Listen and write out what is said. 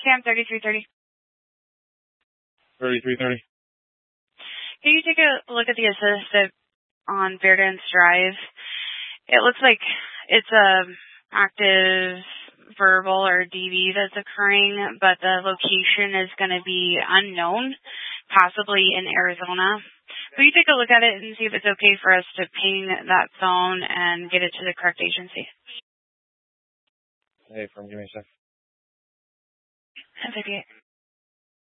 Sam 3330. 3330. Can you take a look at the assist on Verdance Drive? It looks like it's a active verbal or DV that's occurring, but the location is going to be unknown, possibly in Arizona. Will you take a look at it and see if it's okay for us to ping that phone and get it to the correct agency? Hey, give me a sec. That's okay.